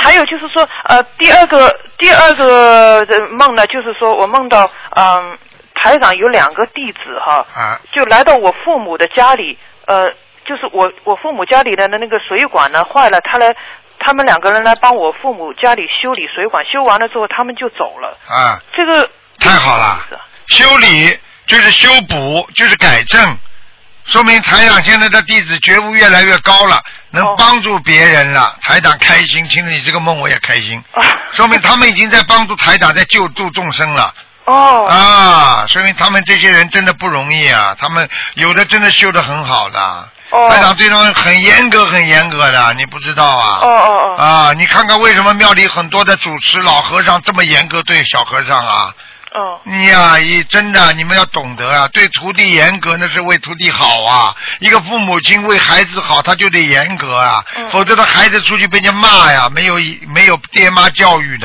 还有就是说第二个梦呢，就是说我梦到台长有2个弟子哈，就来到我父母的家里，就是我父母家里的那个水管呢坏了，他们2个人来帮我父母家里修理水管，修完了之后他们就走了。这个太好了，修理就是修补，就是改正，说明台长现在的弟子觉悟越来越高了，能帮助别人了。台长开心，听了你这个梦我也开心，说明他们已经在帮助台长，在救助众生了。说明他们这些人真的不容易啊，他们有的真的修得很好的。台长对他们很严格的，你不知道啊？你看看为什么庙里很多的主持老和尚这么严格对小和尚啊？你呀，真的，你们要懂得啊，对徒弟严格那是为徒弟好啊。一个父母亲为孩子好，他就得严格啊，否则他孩子出去被人家骂呀，没有爹妈教育的。